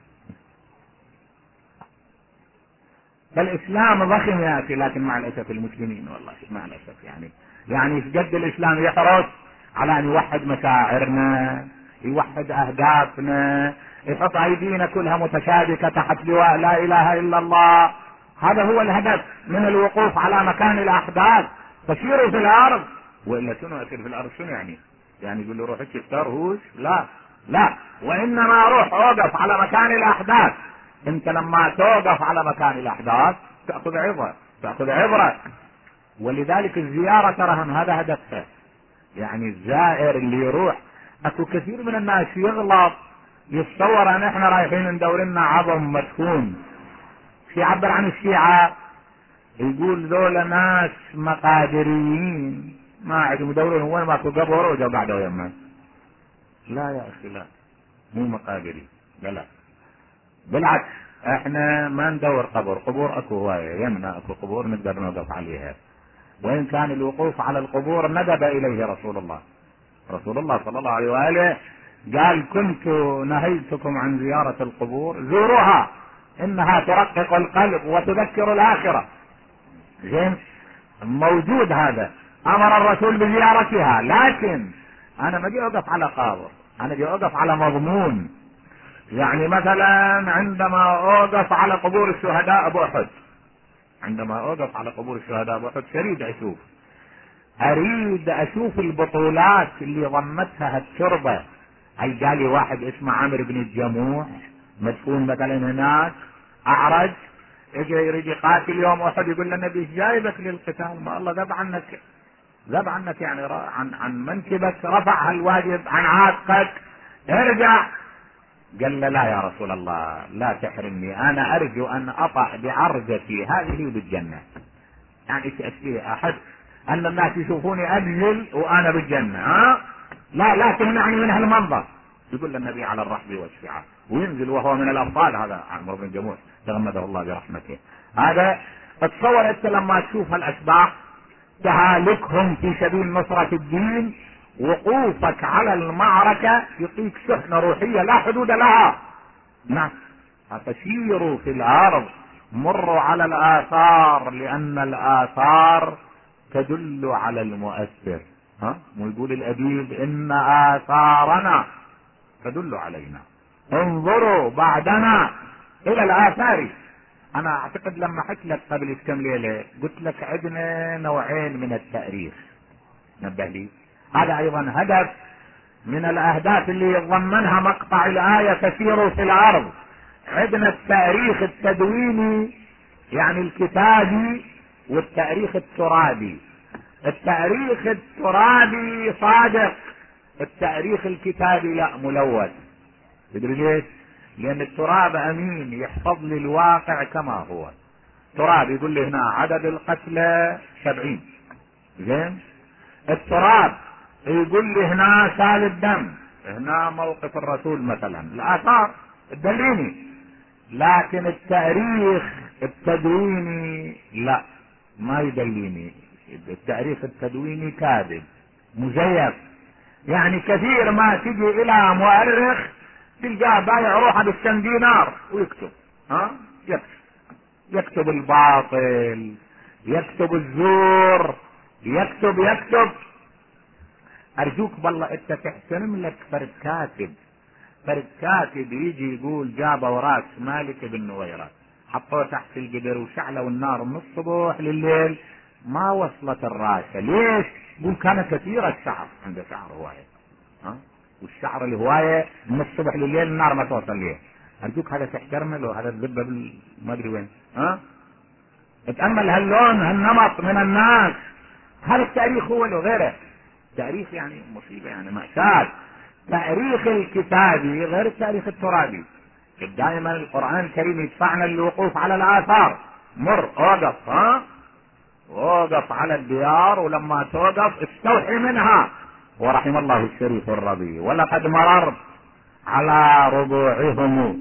فالاسلام ضخم يا اخي، لكن مع الاسف المسلمين والله مع الاسف يعني يعني قد الاسلام يحرص على ان يوحد مشاعرنا، يوحد اهدافنا، يحط ايدينا كلها متشابكه تحت لواء لا اله الا الله. هذا هو الهدف من الوقوف على مكان الاحداث. تسيروا في الارض، والا شنو اسير في الارض؟ شنو يعني؟ يعني يقول له روح اشتر هوش؟ لا لا، وانما روح اوقف على مكان الاحداث. انت لما توقف على مكان الاحداث تاخذ عبره، تاخذ عبره. ولذلك الزياره ترى هذا هدفها. يعني الزائر اللي يروح، اكو كثير من الناس يغلط، يتصور ان احنا رايحين ندور لنا عظم مدفون. يعبر عن الشيعة يقول ذولا ناس مقادريين ما عندهم يدورون وين ماكو قبر وجو قعدوا يمه. لا يا اخي لا، مو مقادري، لا لا، بالعكس احنا ما ندور قبر. قبور اكو هوايه، يمنا اكو قبور نقدر نوقف عليها. وان كان الوقوف على القبور ندب اليه رسول الله رسول الله صلى الله عليه واله، قال كنت نهيتكم عن زياره القبور زوروها انها ترقق القلب وتذكر الاخره. زين موجود هذا، امر الرسول بزيارتها. لكن انا ما جي اوقف على قبر، انا جي اوقف على مضمون. يعني مثلا عندما اوقف على قبور الشهداء ابو احد، عندما اوقف على قبور الشهداء ابو احد اريد اشوف اريد اشوف البطولات اللي ضمتها التربه. هل جالي واحد اسمه عامر بن الجموح مدفون مثلا هناك اعرج، اجى يريد يقاتل يوم احد، يقول له النبي ايش جايبك للقتال؟ ما الله ذب عنك، ذب عنك يعني عن عن منكبك، رفع هالواجب عن عاتقك، ارجع. قال له لا يا رسول الله لا تحرمني، انا ارجو ان اطع بعرجتي هذه بالجنه. يعني اشياء احد ان الناس يشوفوني انزل وانا بالجنه، ها لا لا تمنعني من هالمنظر. يقول النبي على الرحب والشعار وينزل وهو من الابطال. هذا عمرو بن جموح تغمده الله برحمته. هذا تصور انت لما تشوف الاشباح تهالكهم في سبيل نصرة الدين، وقوفك على المعركة يعطيك شحنة روحية لا حدود لها. نعم تسيروا في الارض مروا على الاثار، لان الاثار تدل على المؤثر. ها مو يقول الاديب ان اثارنا تدل علينا، انظروا بعدنا الى الاثار. انا اعتقد لما حكيت لك قبل كم ليله قلت لك عندنا نوعين من التاريخ، نبه لي. هذا ايضا هدف من الاهداف اللي يضمنها مقطع الايه تسيروا في الارض. عندنا التاريخ التدويني يعني الكتابي، والتاريخ الترابي. التاريخ الترابي صادق، التاريخ الكتابي لا، ملوث. تدري ليش؟ لان التراب امين يحفظ لي الواقع كما هو. تراب يقول لي هنا عدد القتلى سبعين، زين. التراب يقول لي هنا سال الدم، هنا موقف الرسول مثلا، الاثار تدليني. لكن التاريخ التدويني لا، ما يدليني. التاريخ التدويني كاذب مزيف. يعني كثير ما تجي الى مؤرخ تلقاه بايع روحه بالسن دينار ويكتب، ها يكتب يكتب الباطل، يكتب الزور، يكتب يكتب ارجوك بالله انت تحترم لك فرد كاتب. فرد كاتب يجي يقول جابوا راس مالك بن نويرة حطوه تحت القدر وشعلوا النار من الصبح لليل ما وصلت الراسه. ليش؟ يقول كان كثير الشعر، عنده شعر هوايه، ها، والشعر الهوايه من الصبح لليل النار ما توصل ليه. ارجوك هذا تحترمه له، هذا الذبه بال ما ادري وين، ها. اتامل هاللون هالنمط من الناس. هذا التاريخ هو له غيره. تاريخ يعني مصيبه، يعني مأساة. تاريخ الكتابي غير التاريخ الترابي. دائما القرآن الكريم يدفعنا للوقوف على الآثار. مر اوقف، ها، اوقف على الديار، ولما توقف استوحي منها. ورحم الله الشريف الربيع ولقد مررت على ربوعهم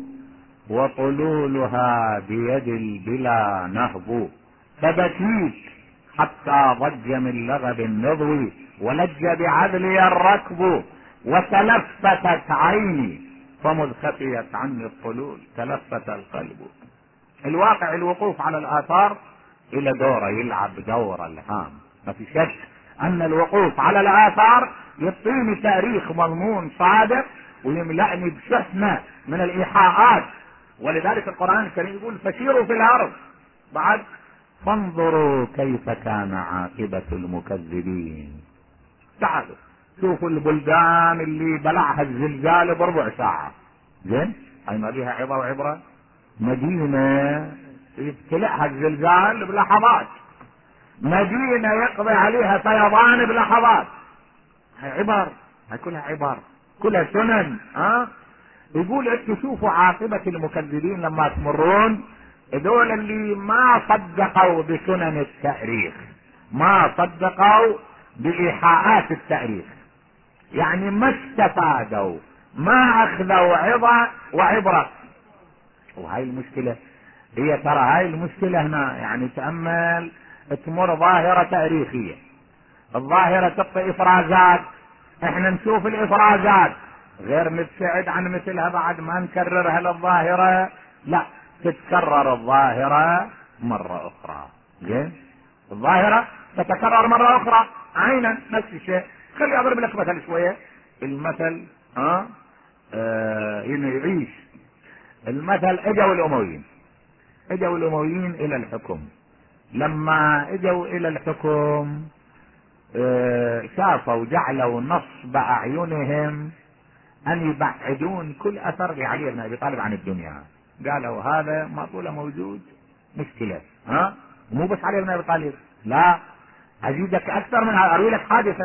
وطلولها بيد البلا نهب، فبكيت حتى ضج من لغب النضو ولج بعدلي الركب، وتلفتت عيني فمذ خفيت عني الطلول تلفت القلب. الواقع الوقوف على الآثار إلى دوره، يلعب دور الهام. ما في شك أن الوقوف على الآثار يعطيني تاريخ مضمون صادق ويملأني بشحنة من الإيحاءات. ولذلك القرآن الكريم يقول فسيروا في الأرض بعد فانظروا كيف كان عاقبة المكذبين. تعالوا شوفوا البلدان اللي بلعها الزلزال بربع ساعة، زين، هاي ما بيها عبرة وعبرة. مدينة يبتلعها الزلزال بلحظات، مدينة يقضي عليها فيضان بلحظات. هاي عبر، هاي كلها عبر، كلها سنن، ها. يقول انتوا شوفوا عاقبة المكذبين لما تمرون، دول اللي ما صدقوا بسنن التاريخ، ما صدقوا بإيحاءات التاريخ، يعني ما استفادوا، ما اخذوا عظة وعبرة. وهاي المشكلة، هي ترى هاي المشكلة هنا. يعني تأمل، تمر ظاهرة تاريخية، الظاهرة تبقى افرازات، احنا نشوف الافرازات غير نبتعد عن مثلها بعد ما نكررها للظاهرة، لا، تتكرر الظاهرة مرة اخرى. زين، الظاهرة تتكرر مرة اخرى عينا، نفس الشيء. خلي اضرب لك مثل شوية. المثل ها آه يعيش المثل. اجوا الامويين، اجوا الامويين الى الحكم. لما اجوا الى الحكم آه شافوا جعلوا نصب اعينهم ان يبعدون كل اثر لعلي بن ابي طالب عن الدنيا. قالوا هذا ما طوله موجود مشكلة، ها، مو بس علي بن ابي طالب، لا، ازيدك اكثر من هذا، اروي لك حادثة.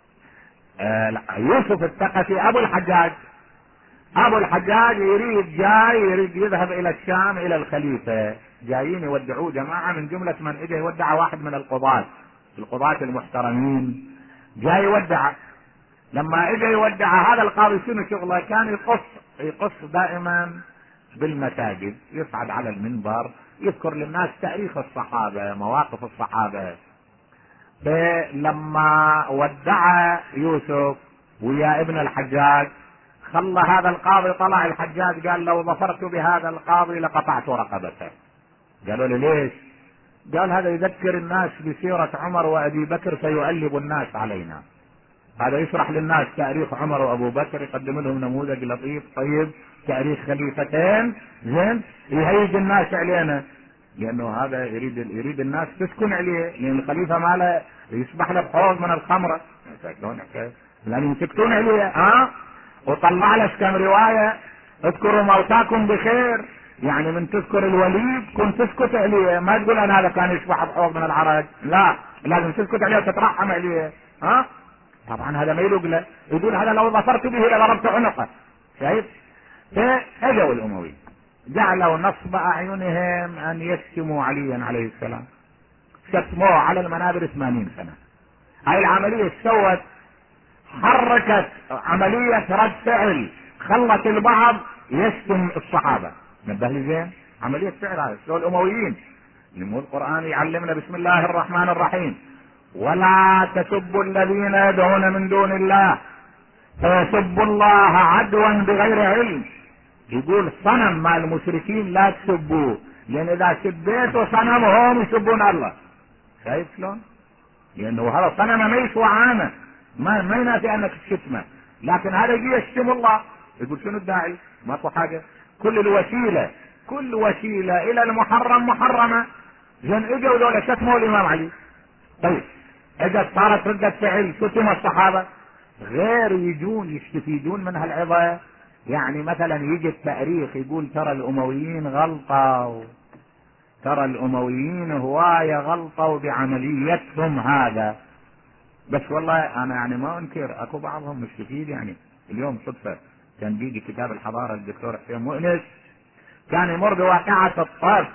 آه لا، يوسف الثقفي ابو الحجاج، ابو الحجاج يريد جاي يريد يذهب الى الشام الى الخليفة، جايين يودعوه جماعة من جملة من اجى يودع واحد من القضاة، القضاة المحترمين، جاي يودع. لما اجى يودع هذا القاضي شنو شغله؟ كان يقص يقص دائما بالمساجد، يصعد على المنبر يذكر للناس تاريخ الصحابة، مواقف الصحابة. فلما ودع يوسف ويا ابن الحجاج خلى هذا القاضي، طلع الحجاج قال لو ظفرت بهذا القاضي لقطعت رقبته. قالوا له ليش؟ قال هذا يذكر الناس بسيرة عمر وابي بكر فيؤلب الناس علينا. هذا يشرح للناس تاريخ عمر وابو بكر، يقدم لهم نموذج لطيف طيب، تاريخ خليفتين، زين، يهيج الناس علينا، لانه هذا يريد يريد الناس تسكن عليه، لان الخليفه ماله يسبح له بحوض من الخمره، لان يسكتون عليه، ها. وطلع لك كم روايه اذكروا موتاكم بخير، يعني من تذكر الوليد كنت تسكت عليه، ما تقول انا هذا كان يشبح بحوض من العرج، لا لازم تسكت عليه وتترحم عليه. ها طبعا هذا ما يلوق له، يقول هذا لو ظفرت به لضربت عنقه. شايف؟ فاجوا الامويين جعلوا نصب اعينهم ان يشتموا عليا عليه السلام، شتموه على المنابر ثمانين سنة. هاي العملية سوت حركت عملية رد فعل، خلت البعض يشتم الصحابة. نبه لي زين عملية فعل هذا شو الامويين. لمو القرآن يعلمنا بسم الله الرحمن الرحيم ولا تسبوا الذين يدعون من دون الله فيسبوا الله عدوا بغير علم. يقول صنم مع المشركين لا تسبوه، لان اذا سبيتوا صنمهم يسبون الله. شايف شلون؟ لانه هذا صنم ما يسوى عامه، ما ما ينافي انك تشتمه، لكن هذا يجي يشتم الله. يقول شنو الداعي؟ ماكو حاجه، كل الوسيله كل وسيله الى المحرم محرمه. زين اجوا ذولا شتموا الامام علي. طيب اجت صارت رده فعل شتم الصحابه، غير يجون يستفيدون من هالعظه. يعني مثلا يجي التاريخ يقول ترى الامويين غلطوا، ترى الامويين هوايه غلطوا بعمليتهم هذا. بس والله انا يعني ما انكر اكو بعضهم مستفيد. يعني اليوم صدفه كان بيجي كتاب الحضاره الدكتور حسين مؤنس، كان يمر بواقعه الطرف،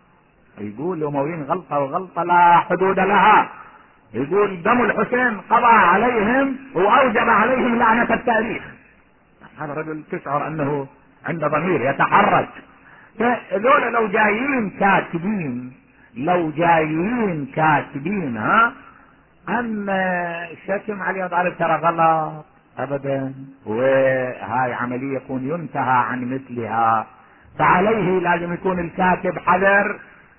يقول الامويين غلطه وغلطه لا حدود لها. يقول دم الحسين قضى عليهم واوجب عليهم لعنه التاريخ. هذا الرجل تشعر انه عنده ضمير يتحرك. فذولا لو جايين كاتبين لو جايين كاتبين ها ان شتم علي طالب ترى غلط ابدا، وهاي عمليه يكون ينتهى عن مثلها، فعليه لازم يكون الكاتب حذر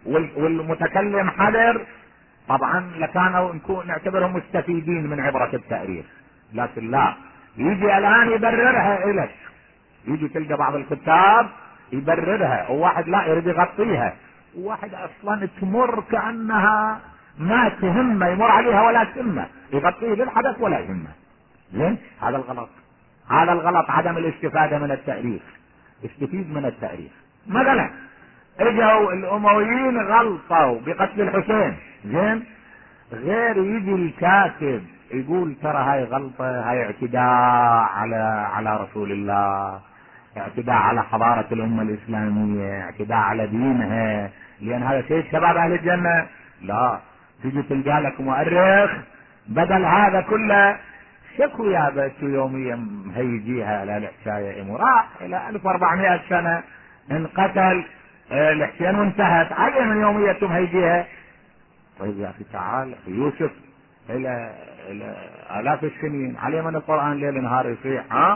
والمتكلم حذر. طبعا لكانوا نكون نعتبرهم مستفيدين من عبره التاريخ، لكن لا، يجي الان يبررها الك. يجي تلقى بعض الكتاب يبررها، وواحد لا يريد يغطيها، وواحد اصلا تمر كانها ما تهمه، يمر عليها ولا تهمه، يغطيه بالحدث ولا يهمه. ليش؟ هذا الغلط، هذا الغلط، عدم الاستفاده من التاريخ. استفيد من التاريخ. مثلا اجوا الامويين غلطوا بقتل الحسين، زين، غير يجي الكاتب يقول ترى هاي غلطه، هاي اعتداء على على رسول الله، اعتداء على حضاره الامه الاسلاميه، اعتداء على دينها، لان هذا شيء شباب اهل الجنه. لا، تجي تلقى لك مؤرخ بدل هذا كله شكو يا بس يوميا هيجيها لا الحكايه امراء الى ألف وأربعمائة سنه انقتل الحسين وانتهت، عليه من يوميتهم هيجيها. طيب يا اخي تعال يوسف الى الى الاف السنين، عليه من القران ليل نهار يصيح، ها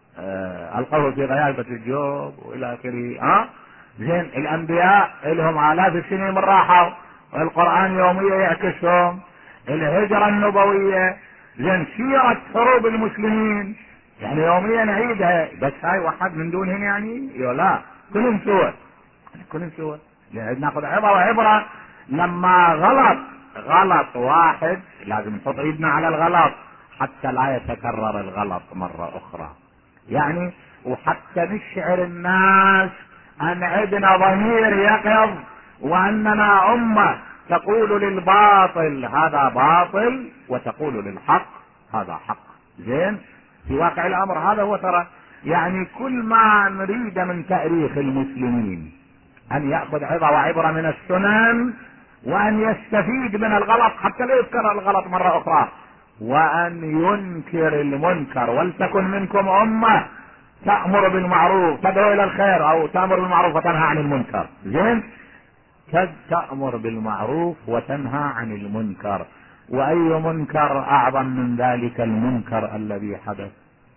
آه القوه في غيابه الجوب والى اخره. ها زين الانبياء لهم الاف السنين من راحوا والقران يوميا يعكسهم. الهجره النبويه، زين سيره حروب المسلمين يعني يوميا نعيدها، بس هاي واحد من دونهم يعني لا، كلهم سوا كلهم سوا. ناخذ عبره وعبره. لما غلط غلط واحد لازم نحط ايدنا على الغلط حتى لا يتكرر الغلط مرة اخرى، يعني وحتى نشعر الناس ان عندنا ضمير يقظ، واننا امة تقول للباطل هذا باطل وتقول للحق هذا حق. زين، في واقع الامر هذا هو. ترى يعني كل ما نريد من تاريخ المسلمين ان يأخذ عظة وعبرة من السنن، وان يستفيد من الغلط حتى لا يذكر الغلط مرة اخرى، وان ينكر المنكر. ولتكن منكم امة تأمر بالمعروف تدعو الى الخير، او تأمر بالمعروف وتنهى عن المنكر. زين، تأمر بالمعروف وتنهى عن المنكر، واي منكر اعظم من ذلك المنكر الذي حدث.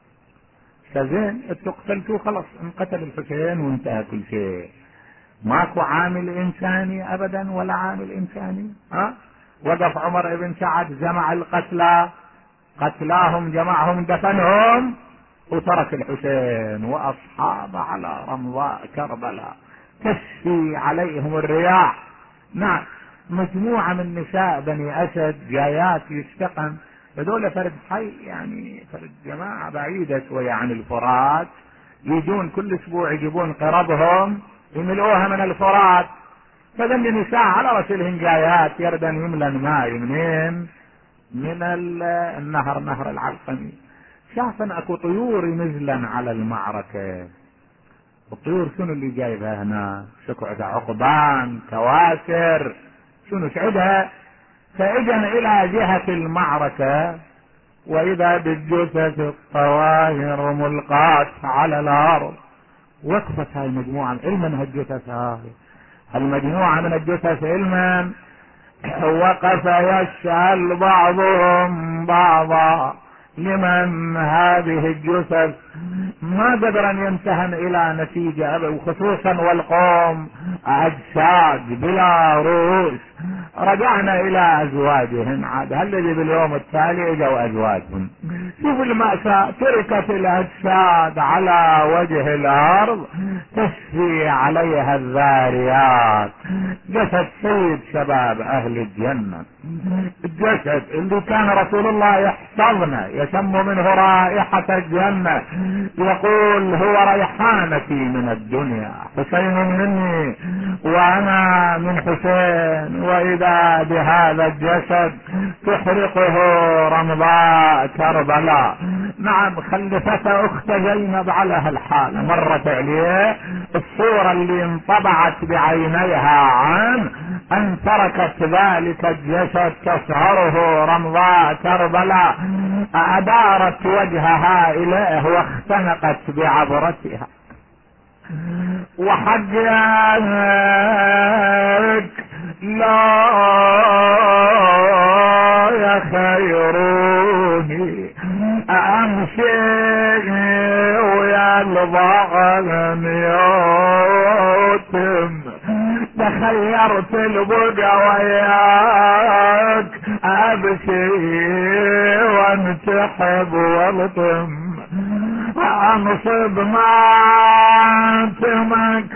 فزين تقتلتوا خلاص، انقتل الحسين وانتهى كل شيء، ماكو عامل انساني ابدا ولا عامل انساني. ها وقف عمر بن سعد جمع القتلى، قتلاهم جمعهم دفنهم، وترك الحسين واصحابه على رمضاء كربلاء تشفي عليهم الرياح. نعم، مجموعة من نساء بني اسد جايات يستقم، هذول فرد حي يعني، فرد جماعة بعيدة شوية عن الفرات، يجون كل اسبوع يجيبون قربهم يملؤوها من الفرات، فذن النساء على رسلهن جايات يردن يملن ماء منين؟ من النهر، نهر العلقمي. شافن اكو طيور نزلا على المعركة. الطيور شنو اللي جايبها هنا؟ شكوعها عقبان، كواسر، شنو شعبها؟ فاجا الى جهة المعركة واذا بالجثث الطواهر ملقاة على الارض. وقفت هاي المجموعة علما، هالجثث هاي المجموعة من الجثث علما، وقف يسأل بعضهم بعضا لمن هذه الجثث، ما قدر ان ينتهن الى نتيجة، وخصوصا والقوم اجساد بلا رؤوس. رجعنا الى ازواجهن، عاد هالذي باليوم التالي اجوا ازواجهم. شوف المأساة، تركت الاجساد على وجه الارض تشفي عليها الذاريات. جسد سيد شباب اهل الجنة، الجسد اللي كان رسول الله يحفظنا، يشم منه رائحة الجنة، يقول هو ريحانتي من الدنيا، حسين مني وانا من حسين، واذا بهذا الجسد تحرقه رمضاء كربلاء. نعم، خلفت اخت زينب على هالحالة، مرت عليه الصورة اللي انطبعت بعينيها عن ان تركت ذلك الجسد تصهره رمضاء كربلاء، ادارت وجهها اليه واختنقت بعبرتها. وحجك لا يخيروني امشي ويا الضغن يوتم، تخيرت البقى وياك ابشي وانتحب والطم، انصب ماتمك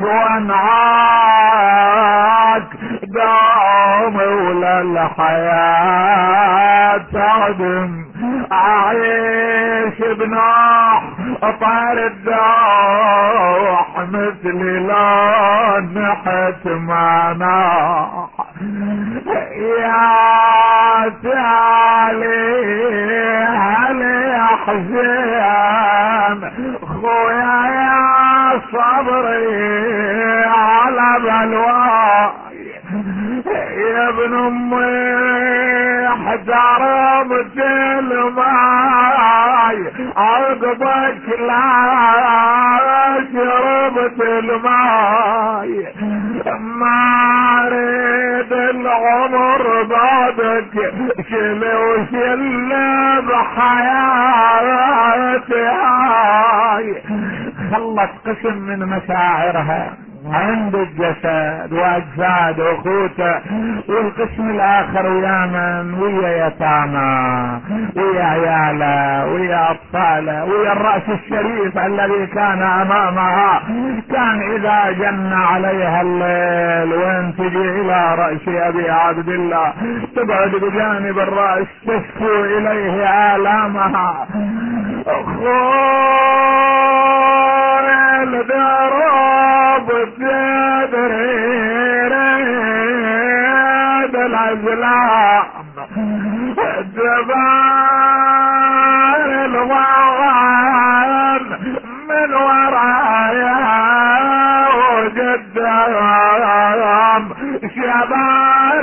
وانعاك دوم ولا الحياة تعدم، اعيش بنوح طار الدوح مثلي لا نحت ما ناح. يا تالي هل يحزن خويا يا صبري على بلواي، يا ابن امي احترمت الماي عقبك لا شربت الماي، ما اريد العمر بعدك شل وشل بحياتي هاي. خلت قسم من مشاعرها عند الجسد واجساد اخوته، والقسم الاخر ويا من؟ ويا يتامى، ويا عياله، ويا اطفاله، ويا الراس الشريف الذي كان امامها. كان اذا جن عليها الليل وين تجي الى راس ابي عبد الله تبعد بجانب الراس تشكو اليه الامها. اخوي الدرب تدري ريد الازلام، جبال الوغان من ورايا وقدام، شبال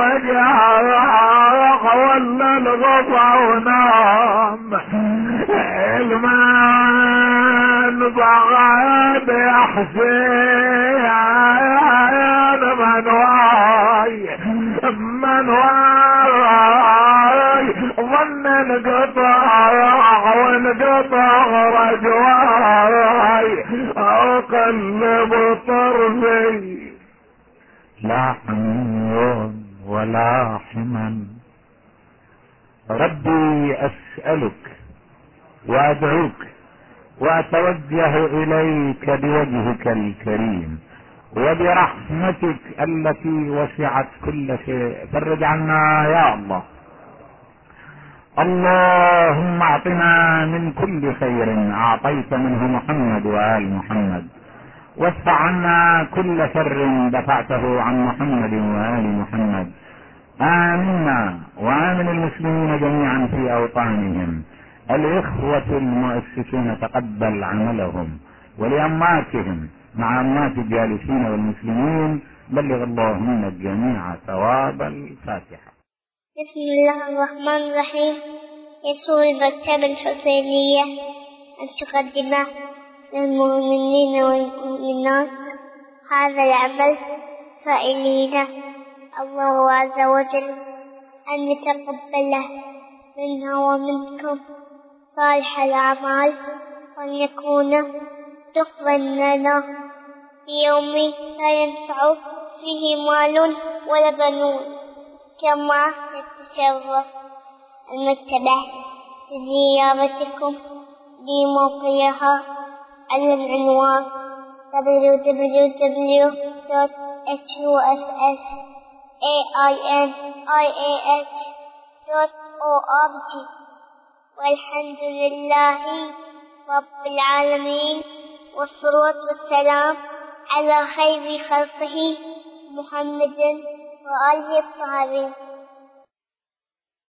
الوجاق ولا الغطا ونام، المان بغاد يا حسين من واي من واي، ظن انقطع وانقطع رجواي، اقلب طرفي لا حمون ولا حمن. ربي اسألك وادعوك واتوجه اليك بوجهك الكريم وبرحمتك التي وسعت كل شيء، فرج عنا يا الله. اللهم اعطنا من كل خير اعطيت منه محمد وآل محمد، وادفع عنا كل شر دفعته عن محمد وآل محمد. آمنا وآمن المسلمين جميعا في أوطانهم. الإخوة المؤسسون تقبل عملهم، ولأماتهم مع أمات الجالسين والمسلمين بلغ اللهم الجميع ثواب الفاتحة. بسم الله الرحمن الرحيم. يسر المكتبة الحسينية أن تقدم للمؤمنين والمؤمنات هذا العمل سائلين الله عز وجل أن يتقبله منا ومنكم صالح الأعمال، وأن يكون دخلا لنا في يوم لا ينفع فيه مال ولا بنون. كما يتشرف المكتبة بزيارتكم بموقعها على العنوان دبليو دبليو دبليو دوت اتش يو اس اس اي اي ان اي اي اتش دوت او ار جي. والحمد لله رب العالمين، والصلاة والسلام على خير خلقه محمد وآله الطاهرين.